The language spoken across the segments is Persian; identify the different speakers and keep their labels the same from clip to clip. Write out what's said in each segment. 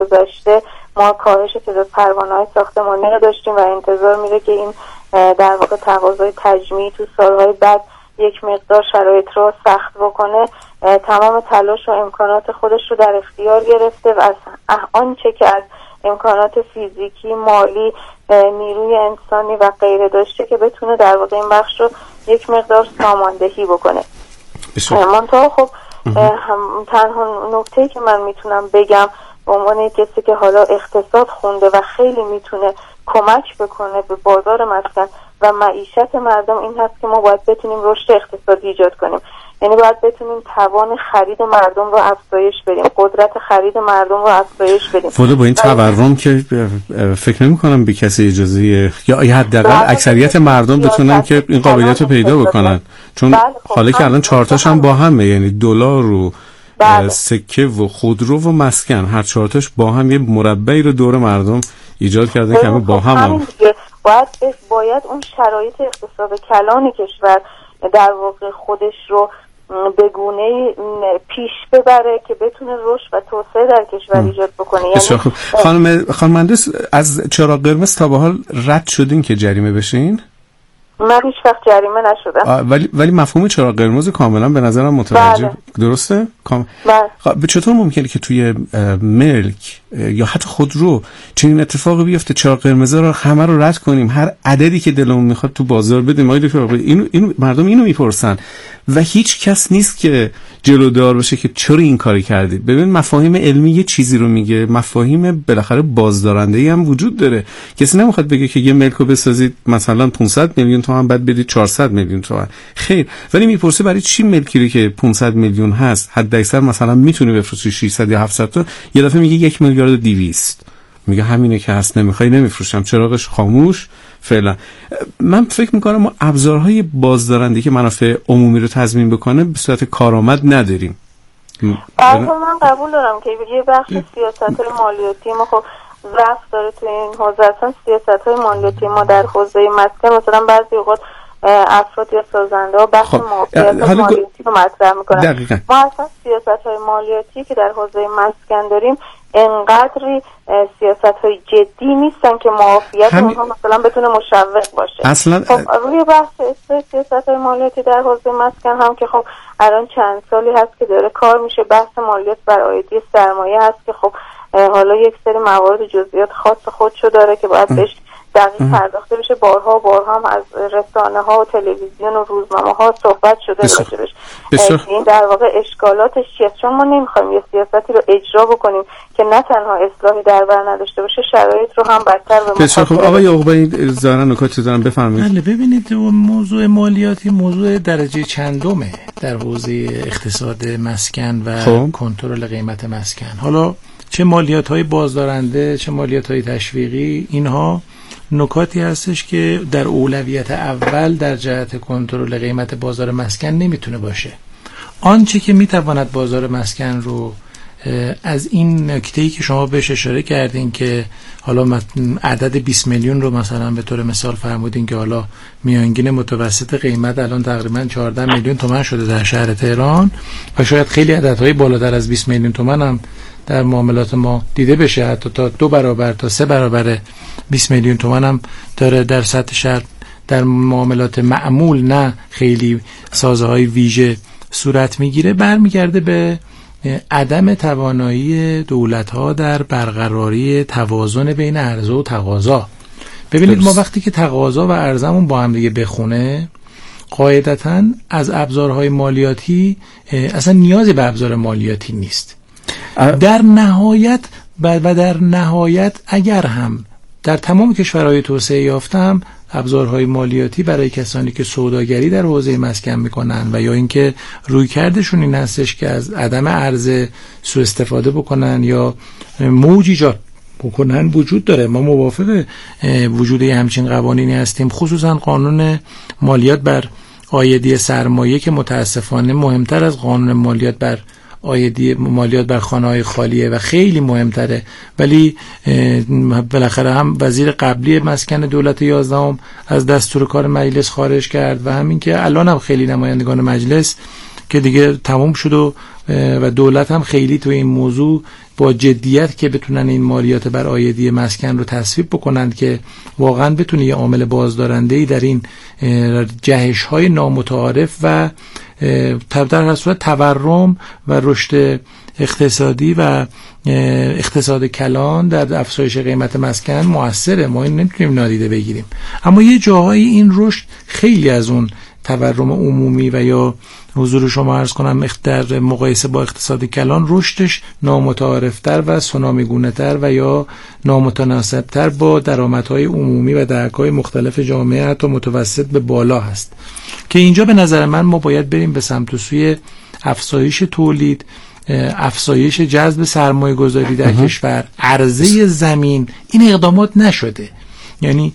Speaker 1: گذشته ما کاهش تعداد پروانه‌های ساختمانی رو داشتیم و انتظار میره که این در واقع تقاضای تجمیع تو سالهای بعد یک مقدار شرایط رو سخت بکنه. تمام تلاش و امکانات خودش رو در اختیار گرفته و از آنچه که از امکانات فیزیکی، مالی، نیروی انسانی و غیره داشته که بتونه در واقع این بخش رو یک مقدار ساماندهی بکنه. منتها خب تنها نکته‌ای که من میتونم بگم به عنوان کسی که حالا اقتصاد خونده و خیلی میتونه کمک بکنه به بازار مسکن و معیشت مردم این هست که ما باید بتونیم رشد اقتصادی ایجاد کنیم. یعنی باید بتونیم توان خرید مردم رو افزایش بدیم، قدرت خرید مردم رو افزایش بدیم.
Speaker 2: با این تورم که فکر نمی‌کنم به کسی اجازه یا حداقل اکثریت مردم بتونن که این قابلیت رو پیدا بکنن، چون حالا که الان 4 تاش هم با همه، یعنی دلار و سکه و خودرو و مسکن، هر 4 تاش با هم یه مربعی رو دور مردم ایجاد کردن که همه با هم
Speaker 1: باید اون شرایط اقتصاد کلان کشور در واقع خودش رو به گونه‌ای پیش ببره که بتونه رشد و توسعه در کشور ایجاد بکنه.
Speaker 2: یعنی خانم مهندس، از چراغ قرمز تا به حال رد شدین که جریمه بشین؟
Speaker 1: من هیچ وقت جریمه نشدم.
Speaker 2: ولی مفهوم چراغ قرمز کاملا به نظرم متوجه. درسته؟ به چطور ممکنه که توی ملک یا حتی خودرو چنین اتفاقی بیفته؟ چراغ قرمز رو همه رو رد کنیم، هر عددی که دلمون میخواد تو بازار بدیم. اینو مردم اینو میپرسن و هیچ کس نیست که جلودار باشه که چرا این کاری کردید. ببین مفاهیم علمی یه چیزی رو میگه، مفاهیم بالاخره بازدارنده‌ای هم وجود داره. کسی نمیخواد بگه که یه ملک رو بسازید مثلا 500 میلیون تومان بعد بدید 400 میلیون تومان. خیر، ولی میپرسه برای چی ملکی رو که 500 میلیون هست حداکثر مثلا میتونه بفروشه 600 یا 700 تا، یه دفعه میگه 1 میلیارد و 200. میگه همینه که هست، نمیخوای نمیفروشم، چراغش خاموش فعلا. من فکر میکنم ما ابزارهای بازدارنده که منافع عمومی رو تضمین بکنه به صورت کارآمد نداریم.
Speaker 1: من قبول دارم که یه بخش سیاست‌های مالیاتی ما خب ضعف داره تو این حوزه. اصلا سیاست‌های مالیاتی ما در حوزه مسکن مثلا بعضی اوقات افراد یا سازنده ها بخش معافیت مالیاتی رو مطرح میکنن. ما اصلا سیاست‌های مالیاتی که در حوزه مسکن داریم انقدری سیاست‌های جدی نیستن که معافیت اونها مثلا بتونه مشوق باشه.
Speaker 2: اصلا
Speaker 1: خب روی بحث سیاست‌های مالیاتی در حوزه مسکن هم که خب الان چند سالی هست که داره کار میشه. بحث مالیات بر عایدی سرمایه هست که خب حالا یک سری موارد جزئیات خاص خودشو داره که باید بهش دقیق پرداخته بشه. بارها هم از رسانه‌ها و تلویزیون و روزنامه‌ها صحبت شده راجبش. این در واقع اشکالاتش چیه؟ چون ما نمی‌خوایم یه سیاستی رو اجرا بکنیم که نه تنها اصلاحی در بر نداشته باشه، شرایط رو هم بدتر به
Speaker 2: بسیار خوب. آقای عقبایی ظاهرا نکاتی دارن، بفرمایید.
Speaker 3: بله، ببینید موضوع مالیاتی موضوع درجه چندمه در حوزه اقتصاد مسکن و کنترل قیمت مسکن. حالا چه مالیات‌های بازدارنده چه مالیات‌های تشویقی، اینها نکاتی هستش که در اولویت اول در جهت کنترل قیمت بازار مسکن نمیتونه باشه. آنچه که میتواند بازار مسکن رو از این نکته‌ای که شما بهش اشاره کردین که حالا عدد 20 میلیون رو مثلا به طور مثال فرمودین که حالا میانگین متوسط قیمت الان تقریبا 14 میلیون تومان شده در شهر تهران و شاید خیلی عددهای بالاتر از 20 میلیون تومان هم در معاملات ما دیده بشه، حتی تا 2 برابر تا 3 برابر 20 میلیون تومان هم داره در سطح شهر در معاملات معمول نه خیلی سازه‌های ویژه صورت میگیره. برمیگرده به عدم توانایی دولت‌ها در برقراری توازن بین عرضه و تقاضا. ببینید ما وقتی که تقاضا و عرضمون با هم دیگه بخونه، قاعدتاً از ابزارهای مالیاتی اصلا نیازی به ابزار مالیاتی نیست. در نهایت اگر هم در تمام کشورهای توسعه یافته هم ابزارهای مالیاتی برای کسانی که سوداگری در حوزه مسکن میکنن و یا اینکه رویکردشون این هستش که از عدم عرضه سوء استفاده بکنن یا موج ایجاد بکنن وجود داره. ما موافق وجود همچین قوانینی هستیم، خصوصا قانون مالیات بر عایدی سرمایه که متاسفانه مهمتر از قانون مالیات بر عایدی مالیات بر خانه‌های خالیه و خیلی مهمتره. ولی بالاخره هم وزیر قبلی مسکن دولت 11 از دستور کار مجلس خارج کرد و همین که الان هم خیلی نمایندگان مجلس که دیگه تمام شد و و دولت هم خیلی تو این موضوع با جدیت که بتونن این مالیات بر عایدی مسکن رو تصویب بکنند که واقعا بتونه یه عامل بازدارنده‌ای در این جهش‌های نامتعارف و در هر صورت تورم و رشد اقتصادی و اقتصاد کلان در افزایش قیمت مسکن موثره. ما این نمیتونیم نادیده بگیریم، اما یه جاهایی این رشد خیلی از اون تورم عمومی و یا حضور شما عرض کنم در مقایسه با اقتصاد کلان رشدش نامتعارفتر و سونامیگونه‌تر و یا نامتناسبتر با درآمدهای عمومی و درک‌های مختلف جامعه حتی متوسط به بالا هست، که اینجا به نظر من ما باید بریم به سمت و سوی افزایش تولید، افزایش جذب سرمایه گذاری در کشور، عرضه زمین. این اقدامات نشده، یعنی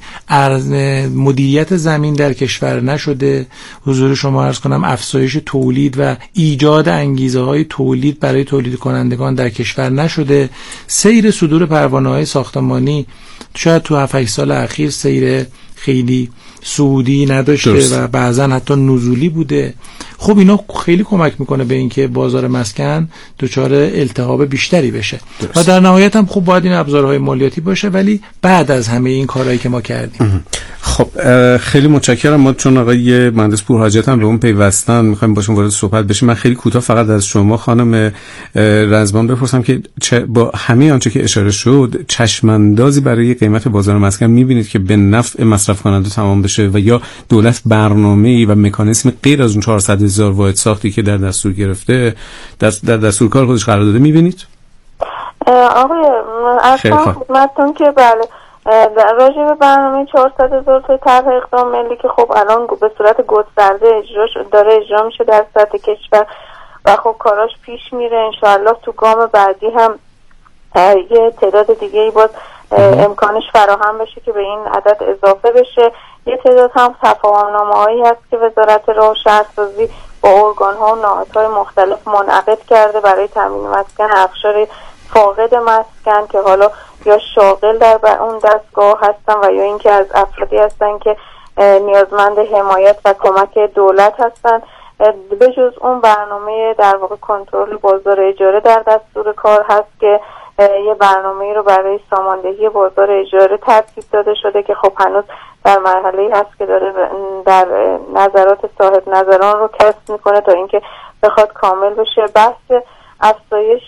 Speaker 3: مدیریت زمین در کشور نشده، حضور شما عرض کنم افزایش تولید و ایجاد انگیزه های تولید برای تولید کنندگان در کشور نشده، سیر صدور پروانه های ساختمانی شاید تو 7-8 سال اخیر سیر خیلی صعودی نداشته درست. و بعضا حتی نزولی بوده. خب اینا خیلی کمک میکنه به اینکه بازار مسکن دچار التهاب بیشتری بشه درست. و در نهایت هم خب باید این ابزارهای مالیاتی باشه، ولی بعد از همه این کارهایی که ما کردیم.
Speaker 2: خب خیلی متشکرم. ما چون آقای مهندس پورحاجت هم به اون پیوستن میخوایم باشون وارد صحبت بشیم، من خیلی کوتاه فقط از شما خانم رزبان بپرسم که با همه آنچه که اشاره شد چشماندازی برای قیمت بازار مسکن میبینید که به نفع مصرف کننده تمام بشه و یا دولت برنامه‌ای و مکانیزم غیر از اون 400,000 واحد ساختی که در دستور گرفته در دستور کار خودش قرار داده میبینید؟
Speaker 1: آقای اصلا خدمتتون که بله راجع به برنامه 400,000 تا طرح اقدام ملی که خب الان به صورت گسترده اجرا میشه در سطح کشور و خب کاراش پیش میره. انشاءالله تو گام بعدی هم یه تعداد دیگه ای باز امکانش فراهم بشه که به این عدد اضافه بشه. یه تعداد هم تفاهم‌نامه‌هایی هست که وزارت راه و شهرسازی با ارگان‌ها و نهادهای مختلف منعقد کرده برای تامین مسکن افشار فاقد مسکن که حالا یا شاغل در اون دستگاه هستن و یا اینکه از افرادی هستن که نیازمند حمایت و کمک دولت هستن. به جز اون برنامه در واقع کنترل بازار اجاره در دستور کار هست که یه برنامه رو برای ساماندهی بازار اجاره ترتیب داده شده که خب هنوز در مرحله‌ای هست که داره در نظرات صاحب نظران رو کسب میکنه تا اینکه بخواد کامل بشه. بحث افزایش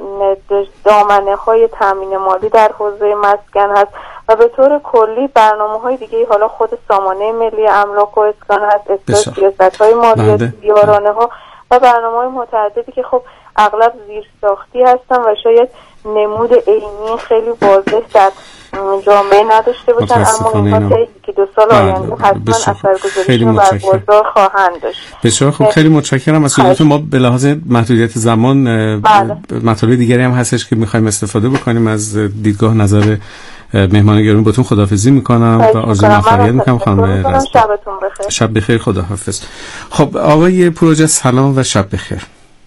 Speaker 1: دامنه‌های تامین مالی در حوزه مسکن هست و به طور کلی برنامه‌های دیگه حالا خود سامانه ملی املاک و اسکان هست، سیاست‌های مالیاتی، یارانه‌ها و برنامه‌های متعددی که خب اغلب زیرساختی هستن و شاید نمود عینی خیلی واضح در جامعه نداشته باشن، اما اینها که 2 سال آینده حتما اثرگذاریشون بر بازار خواهند داشت.
Speaker 2: بسیار خوب، خیلی متشکرم از حضورتون. ما به لحاظ محدودیت زمان مطالب دیگری هم هستش که می‌خوایم استفاده بکنیم. از دیدگاه نظر مهمان گرامی باتون خداحافظی میکنم و آرزوی موفقیت میکنم. خانم
Speaker 1: شبتون بخیر.
Speaker 2: شب بخیر، خداحافظ. خب آقای پروژه سلام و شب بخیر.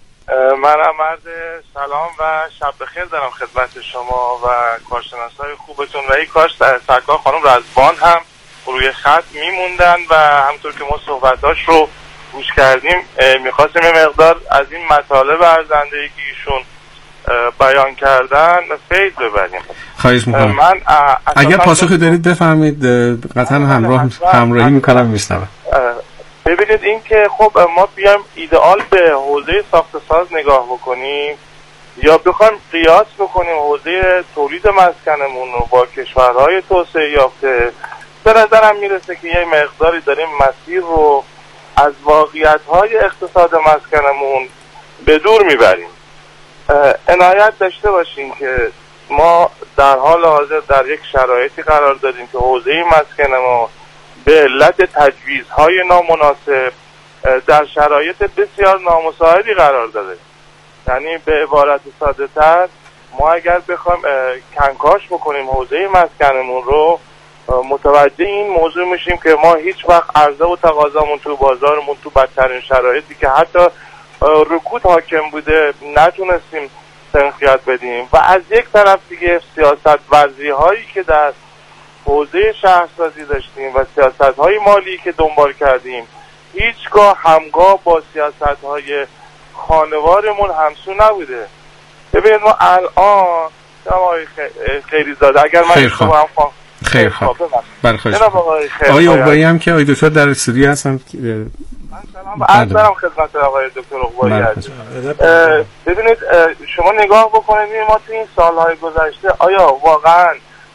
Speaker 4: منم عرض سلام و شب بخیر دارم خدمت شما و کارشناسای خوبتون و یک کاش سرکار خانم رزبان هم روی خط میموندن و همطور که ما صحبتاش رو گوش کردیم میخواستیم یه مقدار از این مطالب ارزنده‌ای که ایشون بیان کردن فیض ببریم.
Speaker 2: خواهش میکنم. اگر پاسخی دارید بفرمایید، قطعا همراهی میکنم میشنوم.
Speaker 4: ببینید این که خب ما بیایم ایدئال به حوزه ساخت ساز نگاه بکنیم یا بخوایم قیاس بکنیم حوزه تولید مسکنمون رو با کشورهای توسعه یافته، به نظرم میرسه که یه مقداری داریم مسیر رو از واقعیت‌های اقتصاد مسکنمون به دور میبریم. عنایت داشته باشیم که ما در حال حاضر در یک شرایطی قرار داریم که حوزه مسکن ما به علت تجویزهای نامناسب در شرایط بسیار نامساعدی قرار داده. یعنی به عبارت ساده تر ما اگر بخوایم کنکاش بکنیم حوزه مسکنمون رو، متوجه این موضوع میشیم که ما هیچ وقت عرضه و تقاضامون تو بازارمون تو بدترین شرایطی که حتی رکود حاکم بوده نتونستیم تنقیت بدیم و از یک طرف دیگه سیاست ورزی هایی که در حوزه شهرسازی داشتیم و سیاست های مالی که دنبال کردیم هیچگاه همگاه با سیاست های خانوارمون همسو نبوده. ببینید ما الان آقای خیریزاده اگر من شما هم
Speaker 2: خیر خواه آقای عقبایی هم که آقای دکتر در استودیو هستن.
Speaker 4: من سلام عرض دارم خدمت آقای دکتر عقبایی عزیز. ببینید شما نگاه بکنید ما تو این سالهای گذشته آیا واقعا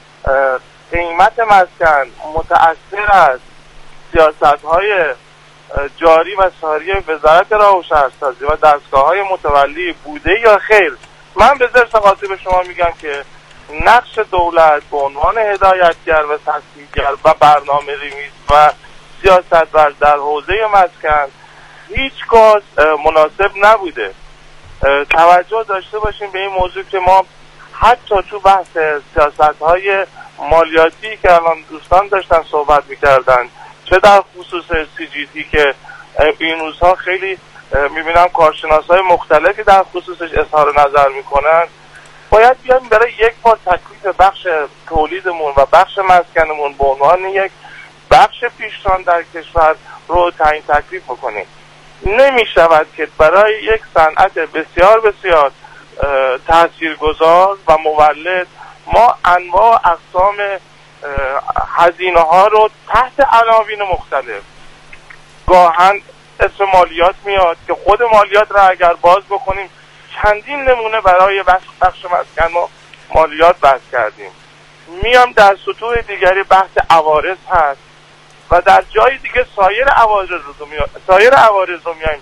Speaker 4: قیمت مسکن متأثر از سیاست‌های جاری و ساری وزارت راه و شهرسازی و دستگاه‌های متولی بوده یا خیر؟ من به ذرس قاطع به شما میگم که نقش دولت به عنوان هدایتگر و تصویبگر و برنامه‌ریزی و سیاست‌ور در حوزه مسکن هیچگاه مناسب نبوده. توجه داشته باشیم به این موضوع که ما حتی تو بحث سیاست‌های مالیاتی که الان دوستان داشتن صحبت می‌کردن، چه در خصوص CGT که این روزها خیلی می‌بینم کارشناسای مختلفی در خصوصش اظهار نظر می‌کنن، باید بیایم برای یک بار تکلیف بخش تولیدمون و بخش مسکنمون به عنوان یک بخش پیشران در کشور رو تعیین تکلیف بکنیم. نمی‌شود که برای یک صنعت بسیار بسیار تاثیرگذار و مولد ما انواع اقسام هزینه ها رو تحت عناوین مختلف، گاهن اسم مالیات میاد که خود مالیات را اگر باز بکنیم چندین نمونه برای بخش مسکن ما مالیات بحث کردیم. میام در سطوح دیگری بحث عوارض هست و در جای دیگه سایر عوارض رو میایم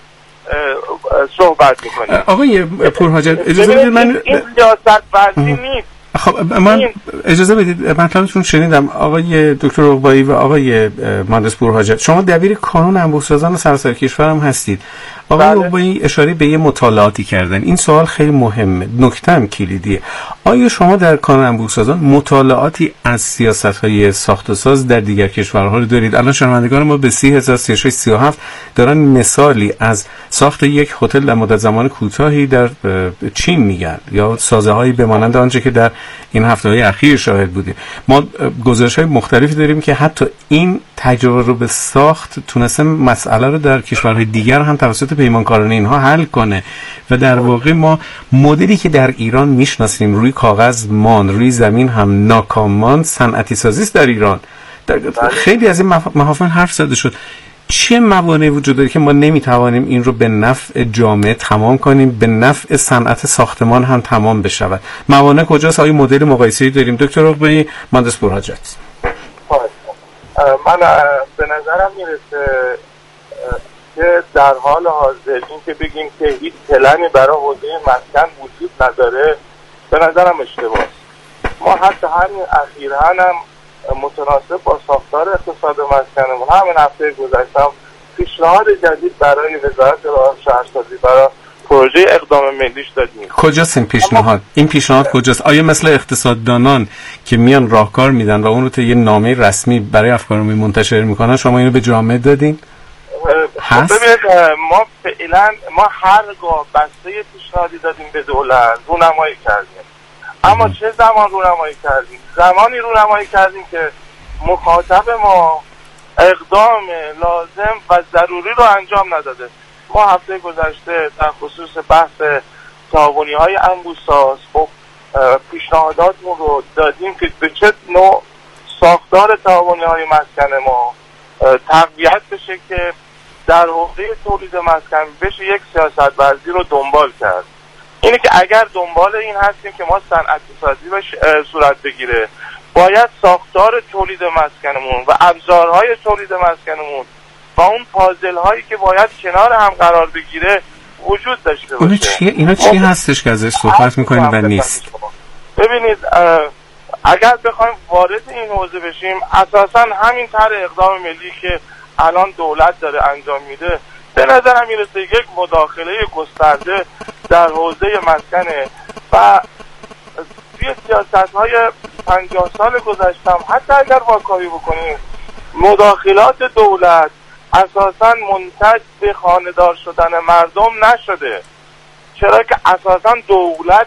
Speaker 4: صحبت میکنیم.
Speaker 2: آقای پورحاجت اجازه بدید من
Speaker 4: این سیاست ورزی نیست.
Speaker 2: خب من اجازه بدید مطلبتون شنیدم آقای دکتر عقبایی و آقای مهندس پورحاجت. شما دبیر کانون انبوه‌سازان سراسر کشور هم هستید. آقای عقبایی اشاره به یه مطالعاتی کردن. این سوال خیلی مهمه، نکته هم کلیدیه. آیا شما در کانون انبوه‌سازان مطالعاتی از سیاست‌های ساخت و ساز در دیگر کشورها رو دارید؟ الان شنوندگان ما به 30637 دارن مثالی از ساخت یک هتل در مدت زمان کوتاهی در چین میگن یا سازه‌هایی به مانند آنچه که در این هفته‌های اخیر شاهد بودیم. ما گزارش‌های مختلفی داریم که حتی این تجربه رو به ساخت تونسته مسئله رو در کشورهای دیگر هم توسط پیمانکاران اینها حل کنه و در واقع ما مدلی که در ایران میشناسیم روی کاغذ مان، روی زمین هم ناکام مان، صنعتی سازی است در ایران. خیلی از این محافل حرف زده شد. چه موانعی وجود داره که ما نمیتوانیم این رو به نفع جامعه تمام کنیم، به نفع صنعت ساختمان هم تمام بشود؟ موانع کجاست؟ آیا مدل مقایسه‌ای داریم؟ دکتر عقبایی، مهندس پورحاجت.
Speaker 4: من به نظرم میرسه که در حال حاضر این که بگیم که هیچ پلنی برای حوزه مسکن وجود نداره به نظرم اشتباهه. ما حتی همین اخیراً هم متناسب با ساختار اقتصاد مسکنمون همین هفته گذشته پیشنهاد جدید برای وزارت راه و شهرسازی برای پروژه اقدام ملیش دادیم.
Speaker 2: کجاست این پیشنهاد؟ این پیشنهاد کجاست؟ آیا مثل اقتصاددانان که میان راهکار میدن و اون رو تا یه نامه رسمی برای افکارمون منتشر میکنن شما اینو به جامعه دادین؟
Speaker 4: ببینید ما فعلا هرگاه بسته پیشنهادی دادیم به دولت رونمایی کردیم. اما چه زمان رونمایی کردیم؟ زمانی رونمایی کردیم که مخاطب ما اقدام لازم و ضروری رو انجام نداده. ما هفته گذشته در خصوص بحث تعاونی‌های انبوه‌ساز خب پیشنهاداتمون رو دادیم که به چه نوع ساختار تعاونی‌های مسکن ما تقویت بشه که در حوزه تولید مسکن بشه یک سیاست ورزی رو دنبال کرد. اینه که اگر دنبال این هستیم که ما صنعتی سازی صورت بگیره باید ساختار تولید مسکنمون و ابزارهای تولید مسکنمون و اون پازل هایی که باید کنار هم قرار بگیره وجود داشته باشه.
Speaker 2: اینا چی هستش که ازش صحبت میکنیم و نیست؟
Speaker 4: ببینید اگر بخوایم وارد این حوزه بشیم اساسا همین طرح اقدام ملی که الان دولت داره انجام میده به نظرم میرسه یک مداخله گسترده در حوزه مسکنه و توی سیاست‌های 50 سال گذشتم حتی اگر واکاوی بکنیم مداخلات دولت اساساً منتج به خانه‌دار شدن مردم نشده، چرا که اساساً دولت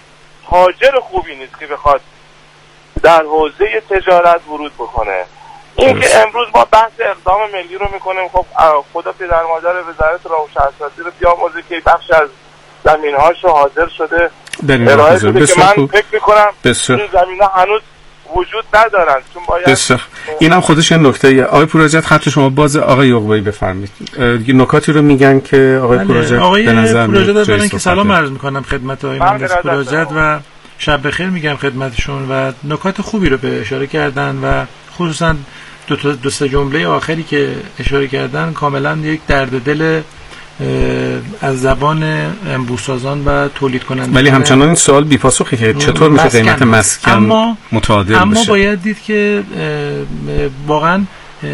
Speaker 4: تاجر خوبی نیست که بخواد در حوزه تجارت ورود بکنه. این که امروز ما بحث اقدام ملی رو میکنیم، خب خدا پدر مادر وزارت راه و شهرسازی رو بیامرزه که بخش از زمینهاشو حاضر شده ارائه بده که من فکر میکنم این زمینه هنوز وجود ندارن، چون باید
Speaker 2: اینم خودش نکته. آقای پوراجت خط شما باز. آقای عقبه‌ای بفرمایید. نکاتی رو میگن که آقای پوراجت به نظر میاد
Speaker 3: که سلام عرض میکنم خدمت آقای مهندس پوراجت و شب بخیر میگم خدمتشون و نکات خوبی رو به اشاره کردن و خصوصا دو سه جمله آخری که اشاره کردن کاملا یک درد دل از زبان انبوه‌سازان و تولید کنندگان.
Speaker 2: ولی همچنان این سوال بی پاسخه که چطور میشه قیمت مسکن متعادل بشه.
Speaker 3: اما باید دید که واقعا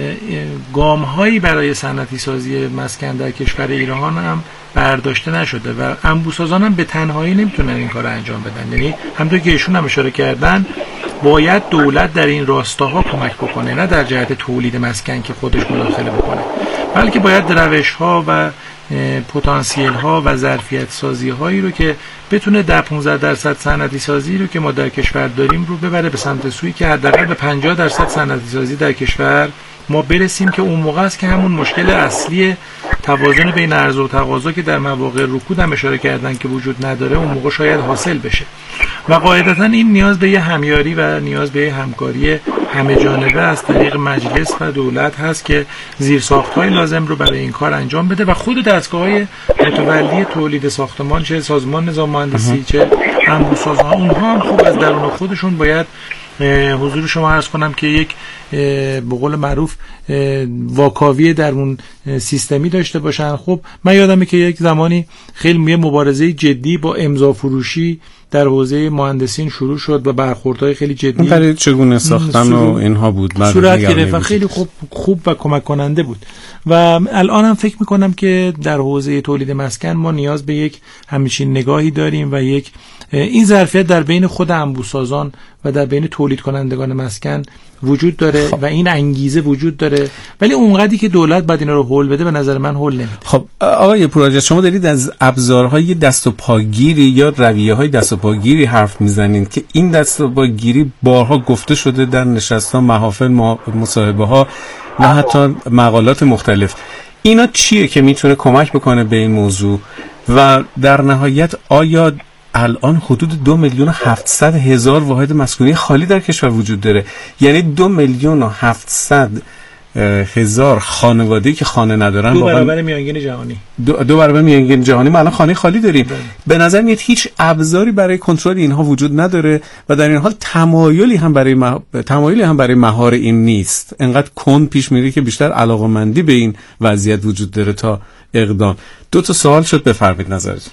Speaker 3: گام هایی برای صنعتی سازی مسکن در کشور ایران هم برداشته نشده و انبوه‌سازان هم به تنهایی نمیتونن این کار انجام بدن. یعنی همونطور که ایشون هم اشاره کردن باید دولت در این راستاها کمک بکنه، نه در جهت تولید مسکن که خودش مداخله بکنه، بلکه باید روش ها و پتانسیل ها و ظرفیت سازی هایی رو که بتونه 10-15% صنعتی سازی رو که ما در کشور داریم رو ببره به سمت سوی که حداقل به 50% صنعتی سازی در کشور ما برسیم، که اون موقع است که همون مشکل اصلی توازن بین عرضه و تقاضا که در مواقع رکود هم اشاره کردن که وجود نداره اون موقع شاید حاصل بشه. و قاعدتا این نیاز به یه همیاری و نیاز به یه همکاری همه جانبه از طریق مجلس و دولت هست که زیرساخت‌های لازم رو برای این کار انجام بده و خود دستگاه‌های متولی تولید ساختمان، چه سازمان نظام مهندسی چه انبوه‌سازان، اونها هم خوب از درون خودشون باید حضور شما عرض کنم که یک به قول معروف واکاوی در اون سیستمی داشته باشن. خب من یادمه که یک زمانی خیلی مبارزه جدی با امضا فروشی در حوزه مهندسین شروع شد و برخوردهای خیلی جدی
Speaker 2: برای چگونه ساختن و اینها بود
Speaker 3: صورت گرفت و خیلی خوب و کمک کننده بود. و الان هم فکر میکنم که در حوزه تولید مسکن ما نیاز به یک همچین نگاهی داریم و یک این ظرفیت در بین خود انبوه‌سازان و در بین تولید کنندگان مسکن وجود داره و این انگیزه وجود داره، ولی اونقدری که دولت باید اینا رو هول بده به نظر من هول نمیده.
Speaker 2: خب آقای پوراجت شما دارید از ابزارهای دست و پاگیری یا رویه‌های دست و پاگیری حرف میزنین که این دست و پاگیری بارها گفته شده در نشست‌ها، محافل، مصاحبه‌ها و حتی مقالات مختلف. اینا چیه که میتونه کمک بکنه به این موضوع و در نهایت آیا الان حدود 2,700,000 واحد مسکونی خالی در کشور وجود داره؟ یعنی 2,700,000 خانواده‌ای که خانه ندارن،
Speaker 3: دو برابر میانگین جهانی.
Speaker 2: دو برابر میانگین جهانی ما الان خانه خالی داریم. به نظر میاد هیچ ابزاری برای کنترل اینها وجود نداره و در این حال تمایلی هم برای مهار این نیست. انقدر کند پیش میره که بیشتر علاقه‌مندی به این وضعیت وجود داره تا اقدام. 2 تا سوال شد، بفرمایید نظرتون.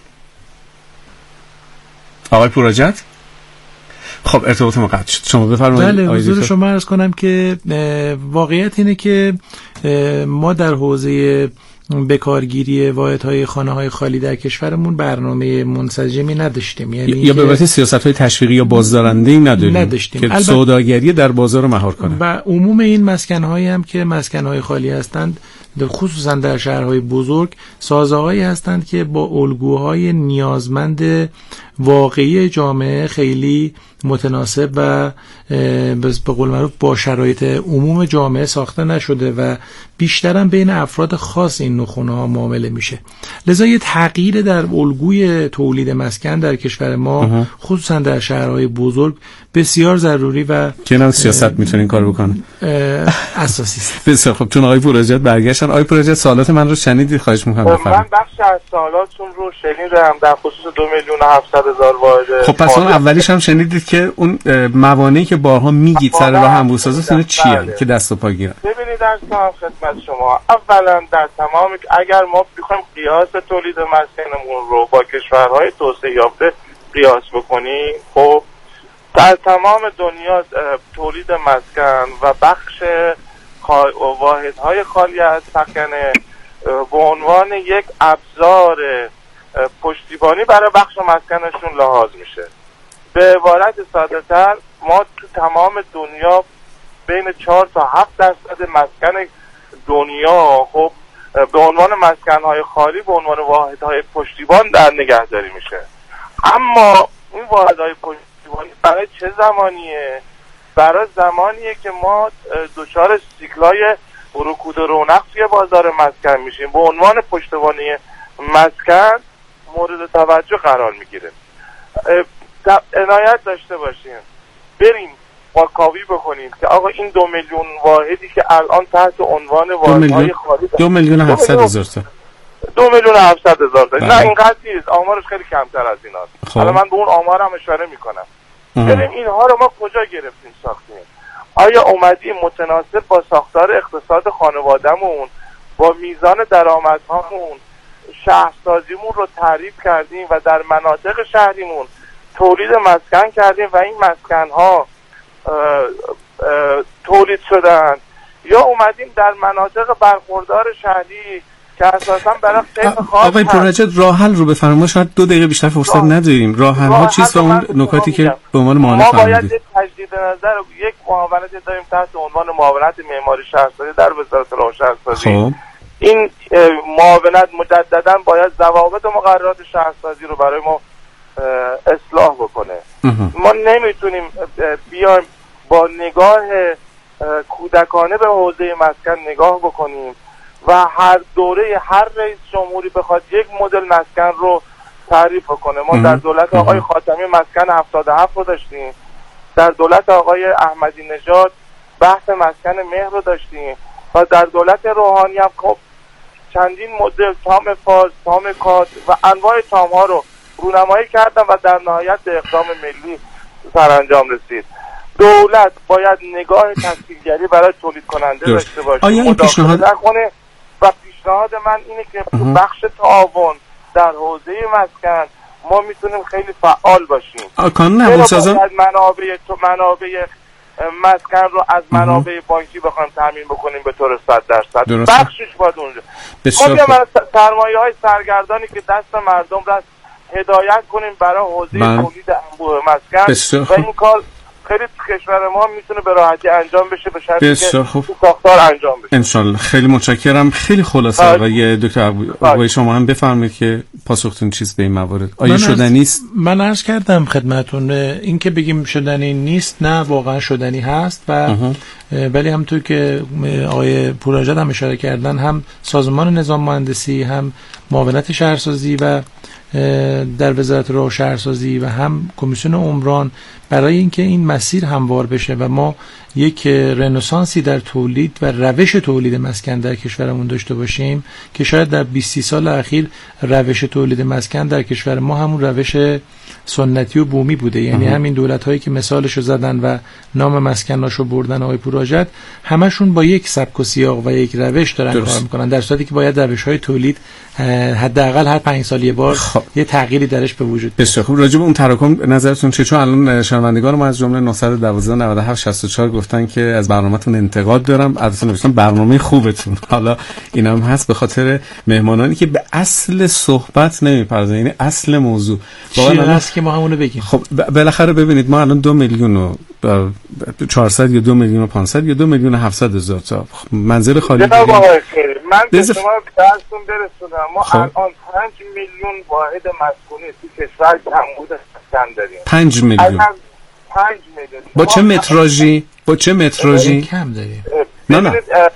Speaker 2: آقای پوراجت؟ خب ارتباط ما قطع شد. شما بفرمایید.
Speaker 3: بله، حضور شما عرض کنم که واقعیت اینه که ما در حوزه بکارگیری واحدهای خانه‌های خالی در کشورمون برنامه منسجمی نداشتیم، یعنی
Speaker 2: یا به واسطه سیاست‌های تشویقی یا بازدارنده‌ای نداشتیم که سوداگری در بازار رو مهار کنه.
Speaker 3: و عموم این مسکن‌هایی هم که مسکن‌های خالی هستند خصوصا در شهرهای بزرگ سازه‌هایی هستند که با الگوهای نیازمند واقعی جامعه خیلی متناسب و به قول معروف با شرایط عموم جامعه ساخته نشده و بیشترم بین افراد خاص این نوع خونه‌ها معامله میشه. لذا یه تغییر در الگوی تولید مسکن در کشور ما خصوصا در شهرهای بزرگ بسیار ضروری و
Speaker 2: که نوع سیاست میتونه این کارو بکنه
Speaker 3: اساسی است.
Speaker 2: بسیار خب، چون آقای پوراجت برگشتن، آقای پوراجت سوالات من رو شنیدید؟ خواهش می‌کنم بفرمایید.
Speaker 4: من بخش از سوالاتون رو شنیدم در خصوص 2,700,000 واحد.
Speaker 2: خب پس اون اولیش هم شنیدید که اون موانعی که بارها میگید سر راه انبوه‌سازی چیه که دست و پا گیرن؟
Speaker 4: ببینید در خدمت شما، اولا در تمام اگر ما بخوایم قیاس تولید مسکنمون رو با کشورهای توسعه یافته قیاس بکنیم، خب در تمام دنیا تولید مسکن و بخش واحدهای خالی از سکنه به عنوان یک ابزار پشتیبانی برای بخش مسکنشون لحاظ میشه. به عبارت ساده تر ما تو تمام دنیا بین 4 تا 7% مسکن دنیا خب به عنوان مسکن‌های خالی به عنوان واحدهای پشتیبان در نگهداری میشه. اما این واحدهای پشتیبانی برای چه زمانیه؟ برای زمانیه که ما دچار سیکلای رکود و رونق توی بازار مسکن میشیم. به عنوان پشتوانه مسکن مورد توجه قرار میگیره. عنایت داشته باشیم، بریم واکاوی بکنیم که آقا این 2 میلیون واحدی که الان تحت عنوان واحدهای خالی
Speaker 2: 2,700,000 تا
Speaker 4: 2,700,000 تا نه اینقدر نیست، آمارش خیلی کمتر از ایناست. حالا من به اون آمار هم اشاره میکنم. بریم اینها رو ما کجا گرفتیم ساختیم؟ آیا اومدیم متناسب با ساختار اقتصاد خانوادهمون، با میزان درآمدهامون شهرسازیمون رو تعریف کردیم و در مناطق شهریمون تولید مسکن کردیم و این مسکن‌ها تولید شدن، یا اومدیم در مناطق برخوردار شهری که اساساً برای طیف خاص
Speaker 2: آقای پورنجاد راه حل رو بفرمایید. شاید 2 دقیقه بیشتر فرصت نداریم. راه حل ها چیست و اون نکاتی که به عنوان معاونت
Speaker 4: فرمودید؟ ما باید یک تجدید نظر، یک معاونت داریم تحت عنوان معاونت معماری شهرسازی در وزارت راه و شهرسازی. این معاونت مجددا باید ضوابط و مقررات شهرسازی رو برای ما اصلاح بکنه. ما نمیتونیم بیایم با نگاه کودکانه به حوزه مسکن نگاه بکنیم و هر دوره هر رئیس جمهوری بخواد یک مدل مسکن رو تعریف کنه. ما در دولت آقای خاتمی مسکن 77 رو داشتیم، در دولت آقای احمدی نژاد بحث مسکن مهر رو داشتیم و در دولت روحانی هم خب چندین مدل تام فاز، تام کاد و انواع تام ها رو رونمایی کردن و در نهایت به اقدام ملی سرانجام رسید. دولت باید نگاه تسهیلگری برای تولید کننده داشته باشه،
Speaker 2: آیا این پیشنهاد
Speaker 4: نکنه. و پیشنهاد من اینه که بخش تعاون در حوزه مسکن ما میتونیم خیلی فعال باشیم.
Speaker 2: کانون نبودسازان
Speaker 4: منابع مسکن رو از منابع بانکی بخوایم تامین بکنیم به طور 100%. بخشش باید اونجا. ما سرمایه‌های سرگردانی که دست مردم رست هدایت کنیم برای حوزه تولید انبوه مسکن و این کار خیلی کشور ما میتونه به راحتی انجام بشه، به شرطی که ساختار انجام بشه.
Speaker 2: انشالله. خیلی متشکرم. خیلی خلاصه آقای دکتر آقای شما هم بفرمایید که پاسختون چیز به این موارد. آیا شدنی است؟
Speaker 3: من عرض کردم خدمتون این که بگیم شدنی نیست، نه واقعا شدنی هست و ولی همونطور که آقای پورنژاد هم اشاره کردن، هم سازمان نظام مهندسی، هم معاونت شهرسازی و در وزارت راه و شهرسازی و هم کمیسیون عمران برای اینکه این مسیر هموار بشه و ما یک رنسانسی در تولید و روش تولید مسکن در کشورمون داشته باشیم که شاید در 20 سال اخیر روش تولید مسکن در کشور ما همون روش سنتی و بومی بوده. یعنی همین دولت‌هایی که مثالشو زدن و نام مسکناشو بردن آقای پورنژاد همشون با یک سبک و سیاق و یک روش دارن کار میکنن، در صورتی که باید روش‌های تولید حداقل هر 5 سال یه بار یه تغییری درش به وجود بیاد.
Speaker 2: بسیار خوب. راجع به اون تراکم نظرتون چیه؟ چون الان شنوندگان ما از جمله 912 97 64 گفتن که از برنامه‌تون انتقاد دارم. البته نوشتن برنامه خوبتون. حالا اینم هست به خاطر مهمانانی که به اصل صحبت نمی‌پردازن، یعنی اصل موضوع
Speaker 3: واقعا هست که ما همونو بگیم.
Speaker 2: خب بالاخره ببینید ما الان 2 میلیون و 400 یا 2 میلیون و 500 یا 2 میلیون و 700,000 تا منزل خالی
Speaker 4: داریم. من به شما درستون برسونم ما الان 5 میلیون واحد مسکونی تو کشور کمبود مسکن داریم.
Speaker 2: 5 میلیون.
Speaker 4: 5 میلیون.
Speaker 2: با چه متراژی؟
Speaker 3: کم داریم.
Speaker 2: نه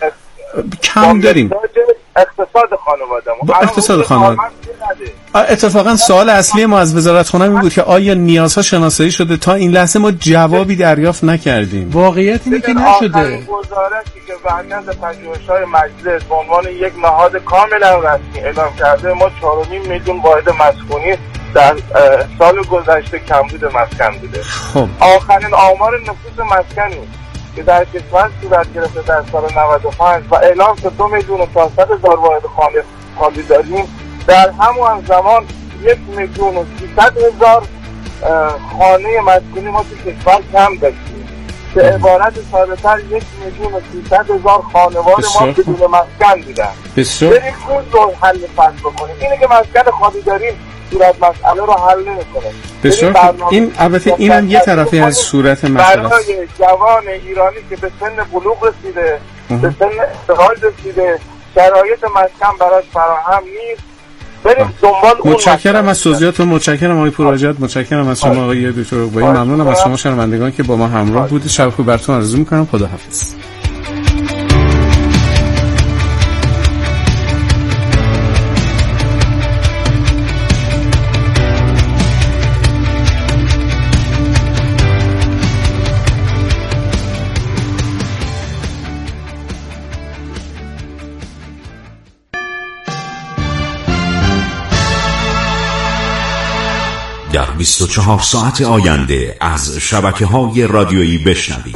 Speaker 2: کم داریم.
Speaker 4: اقتصاد خانواده‌مون.
Speaker 2: با اقتصاد خانواده. اتفاقا سوال اصلی ما از وزارت خونه این بود که آیا نیازها شناسایی شده؟ تا این لحظه ما جوابی دریافت نکردیم.
Speaker 3: واقعیت اینه که نشده.
Speaker 4: گزارشی که برمیاد پژوهش‌های مجلس به عنوان یک نهاد کاملا رسمی اعلام کرده ما 4.5 میلیون واحد مسکونی در سال گذشته کمبود مسکن بوده.
Speaker 2: خب
Speaker 4: آخرین آمار نفوس مسکنی که در کشور صورت گرفته در سال 95 و اعلام شد 2 میلیون و 400,000 واحد خالی داریم، در همون زمان 1 میلیون و 300,000 خانه مسکونی ما تو کشور کم داشتیم که عبارت ساده‌تر 1 میلیون و 300,000 خانواده ما بدون مسکن بودن. بریم اون رو حل فصل بکنیم. اینه که مسکن خالی داریم صورت مسئله رو حل نمی‌کنه.
Speaker 2: بسیار این البته اینم یه طرفی از صورت مسئله است.
Speaker 4: برای جوان ایرانی که به سن بلوغ رسیده، به سن ازدواج رسیده، شرایط مسکن براش فراهم نیست، بریم دنبال اون.
Speaker 2: متشکرم از توضیحاتتون، متشکرم آقای پوراجت، متشکرم از شما آقای دکتر رکبایی، ممنونم از شما شنوندگان که با ما همراه بودید. شب خوب براتون آرزو می‌کنم. خداحافظ.
Speaker 5: در 24 ساعت آینده از شبکه‌های رادیویی بشنوید.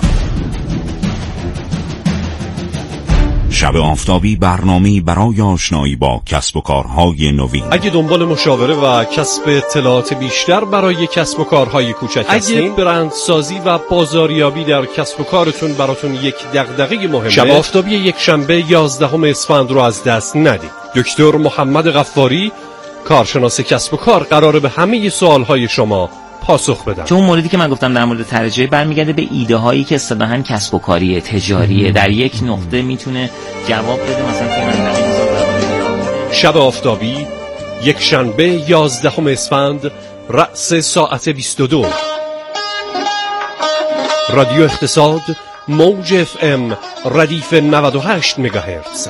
Speaker 5: شب آفتابی، برنامه‌ای برای آشنایی با کسب و کارهای نوین.
Speaker 6: اگه دنبال مشاوره و کسب اطلاعات بیشتر برای کسب و کارهای کوچک هستین، اگه برندسازی و بازاریابی در کسب و کارتون براتون یک دغدغه مهمه، شب آفتابی یک شنبه 11 اسفند رو از دست ندید. دکتر محمد غفاری، کارشناس کسب و کار، قراره به همه سوالهای شما پاسخ بدن.
Speaker 7: چون موردی که من گفتم در مورد ترجمه برمیگرده به ایده هایی که اصطلاحاً کسب و کاری تجاریه، در یک نقطه میتونه جواب بده. مثلا
Speaker 6: شب آفتابی یک شنبه 11 اسفند رأس ساعت 22. رادیو اقتصاد، موج FM، ردیف 98 مگاهرتز.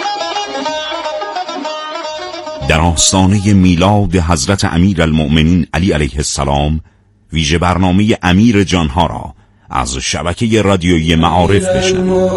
Speaker 5: در آستانه میلاد حضرت امیرالمؤمنین علی علیه السلام، ویژه برنامه امیر جانها را از شبکه رادیویی معارف بشنوید.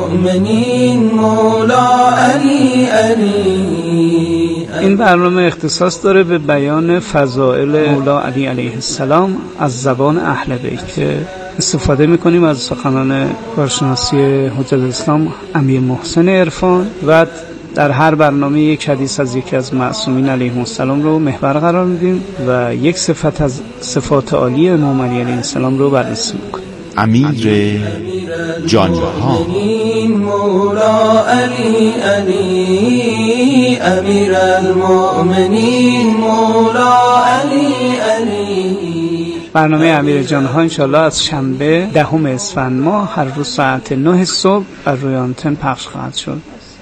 Speaker 8: این برنامه اختصاص داره به بیان فضائل مولا علی علیه السلام از زبان اهل بیت که استفاده میکنیم از سخنان کارشناسی حجت الاسلام امیر محسن عرفان و در هر برنامه یک حدیث از یکی از معصومین علیهم السلام رو محور قرار میدیم و یک صفت از صفات عالی امام علی علیه السلام رو بررسی میکنیم.
Speaker 5: امیر جانها،
Speaker 9: مولا علی امیر المؤمنین مولا علی.
Speaker 8: برنامه امیر جانها انشالله از شنبه 10 اسفند ماه هر روز ساعت 9 صبح بر روی آنتن پخش خواهد شد.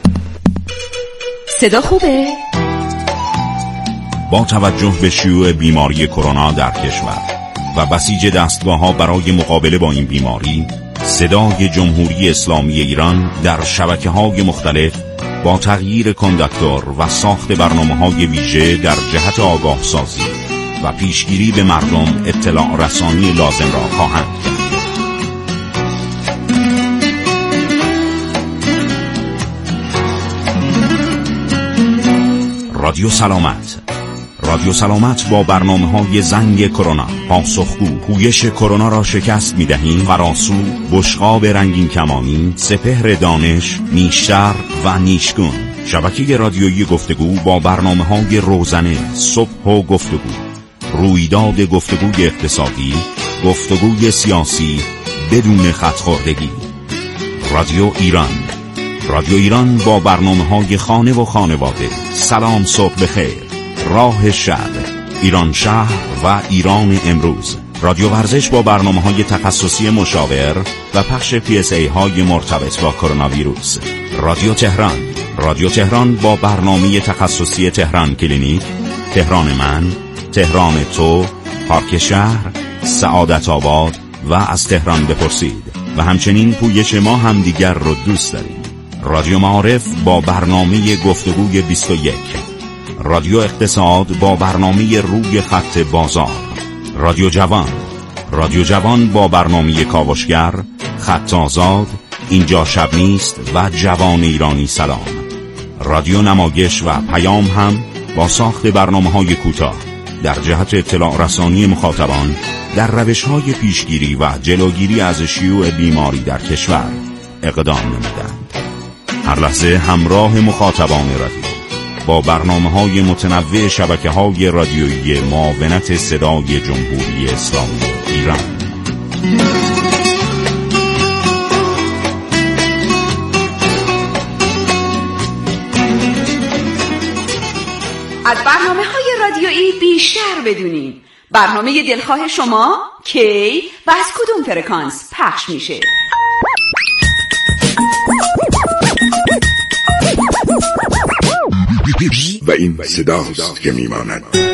Speaker 10: صدا خوبه؟
Speaker 5: با توجه به شیوع بیماری کرونا در کشور و بسیج دستگاه‌ها برای مقابله با این بیماری، صدای جمهوری اسلامی ایران در شبکه‌های مختلف با تغییر کانداکتور و ساخت برنامه‌های ویژه در جهت آگاه سازی و پیشگیری به مردم اطلاع رسانی لازم را خواهند کرد. رادیو سلامت با برنامه‌های زنگ کرونا، پاسخگو، پویش کرونا را شکست می‌دهیم، فراسو، بشقاب رنگین کمانی، سپهر دانش، نیشتر و نیشگون. شبکه رادیویی گفتگو با برنامه‌های روزانه، صبح و گفتگو، رویداد گفتگوی اقتصادی، گفتگوی سیاسی بدون خط‌خوردگی. رادیو ایران با برنامه‌های خانه و خانواده، سلام صبح بخیر، راه شب، ایران شهر و ایران امروز. رادیو ورزش با برنامه‌های تخصصی مشاور و پخش PSA های مرتبط با کرونا ویروس. رادیو تهران با برنامه تخصصی تهران کلینیک، تهران من، تهران تو، پارک شهر، سعادت آباد و از تهران بپرسید. و همچنین پویش ما هم دیگر رو دوست داریم. رادیو معارف با برنامه گفتگوی 21. رادیو اقتصاد با برنامه روی خط بازار. رادیو جوان با برنامه کاوشگر، خط آزاد، اینجا شب نیست و جوان ایرانی سلام. رادیو نمایش و پیام هم با ساخت برنامه‌های کوتاه در جهت اطلاع رسانی مخاطبان در روش‌های پیشگیری و جلوگیری از شیوع بیماری در کشور اقدام نمودند. هر لحظه همراه مخاطبان رادیو با برنامه‌های متنوع شبکه‌های رادیویی معاونت صدای جمهوری اسلامی ایران.
Speaker 10: از برنامه‌های رادیویی بیشتر بدونید. برنامه دلخواه شما کی و از کدوم فرکانس پخش میشه؟
Speaker 11: و این صداست که میماند.